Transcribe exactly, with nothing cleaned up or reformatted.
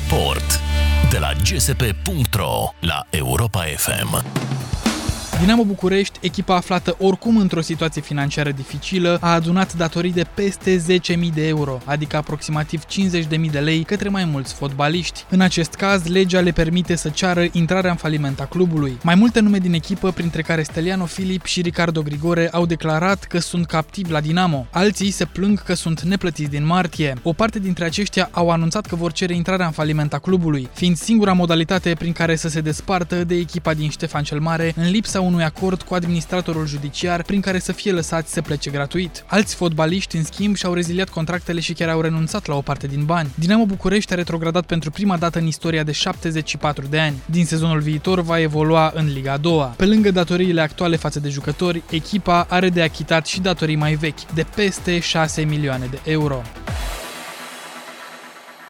Sport de la G S P punct r o la Europa F M. Dinamo București, echipa aflată oricum într-o situație financiară dificilă, a adunat datorii de peste zece mii de euro, adică aproximativ cincizeci de mii de lei către mai mulți fotbaliști. În acest caz, legea le permite să ceară intrarea în faliment a clubului. Mai multe nume din echipă, printre care Steliano Filip și Ricardo Grigore, au declarat că sunt captivi la Dinamo. Alții se plâng că sunt neplătiți din martie. O parte dintre aceștia au anunțat că vor cere intrarea în faliment a clubului, fiind singura modalitate prin care să se despartă de echipa din Ștefan cel Mare, în lipsa unui acord cu administratorul judiciar prin care să fie lăsați să plece gratuit. Alți fotbaliști, în schimb, și-au reziliat contractele și chiar au renunțat la o parte din bani. Dinamo București a retrogradat pentru prima dată în istoria de șaptezeci și patru de ani. Din sezonul viitor va evolua în Liga a doua. Pe lângă datoriile actuale față de jucători, echipa are de achitat și datorii mai vechi, de peste șase milioane de euro.